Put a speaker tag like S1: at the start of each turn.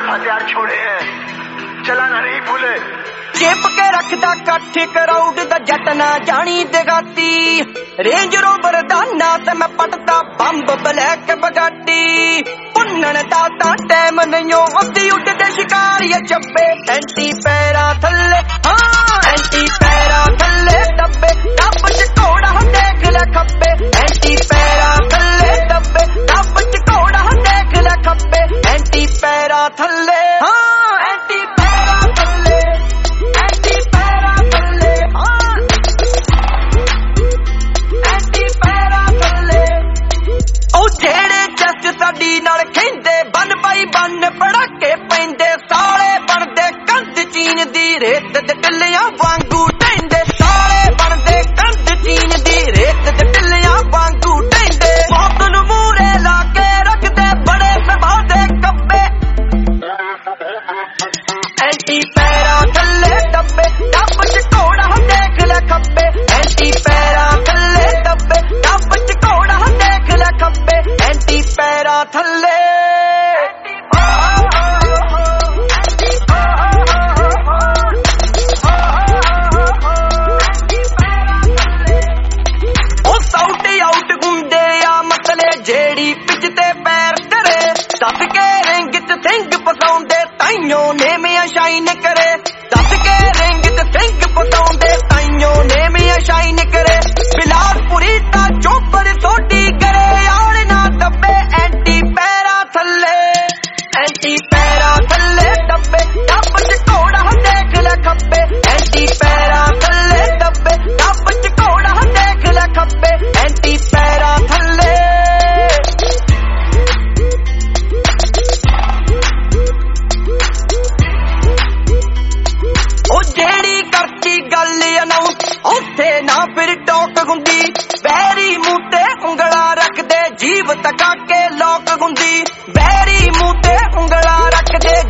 S1: हथियार छोड़े हैं, चलाना नहीं भूले।
S2: चेप के रखदा कट्ठ कराउड दा जट ना जानी देगाती, रेंज रोवर दा ना ते मैं पटदा बंब ब्लैक बगाटी। पुन्नण दा तां टैम नहीं अद्धी उड्डदे शिकारी चब्बे, एंटी पैरा थल्ले हाँ एंटी पैरा थल्ले दब्बे, डब च घोड़ा देख ले खब्बे, एंटी पैरा थल्ले दब्बे, डब च घोड़ा देख ले खब्बे, एंटी पैरा थल्ले हाँ एंटी पैरा थल्ले, एंटी पैरा थल्ले हाँ एंटी पैरा थल्ले। ओ जेड़े जस्ट साडी नाल खेंदे बन पाई बन पड़ाके पैंदे, साले बनदे कंध चीन दी रेत ते टिल्लियां वांगू ढैंदे, साले बनदे कंध चीन दी रेत ते टिल्लियां वांगू ढैंदे। मौत नूं मूहरे ला के रखदे बड़े सुभाਅ दे कब्बे, एंटी पैरा थल्ले दब्बे, डब च घोड़ा देख ले खब्बे, एंटी पैरा थल्ले दब्बे, डब च घोड़ा देख ले खब्बे, एंटी पैरा थल्ले। जेड़ी पिच ते पैर करे, दस के रिंग च सिंह पसाउंदे ताइयों ने मियां शाइन करे, दस के रिंग च सिंह पसाउंदे ताइयों ने मियां शाइन करे। बिलासपुरी दा चोपर सोडी करे आल ना दब्बे, एंटी पैरा थल्ले, एंटी पैरा थल्ले दब्बे, डब च घोड़ा देख ले खब्बे, एंटी पैरा थल्ले दब्बे, डब च घोड़ा देख ले खब्बे, एंटी पैरा थल्ले। ਉੱਥੇ ਨਾ ਫਿਰ ਟੋਕ ਹੁੰਦੀ, ਬੈਰੀ ਮੂੰਹ ਤੇ ਉਂਗਲਾ ਰੱਖਦੇ ਜੀਭ ਤਕਾ ਕੇ ਲੋਕ ਹੁੰਦੀ, ਬੈਰੀ ਮੂੰਹ ਤੇ ਉਂਗਲਾ ਰੱਖਦੇ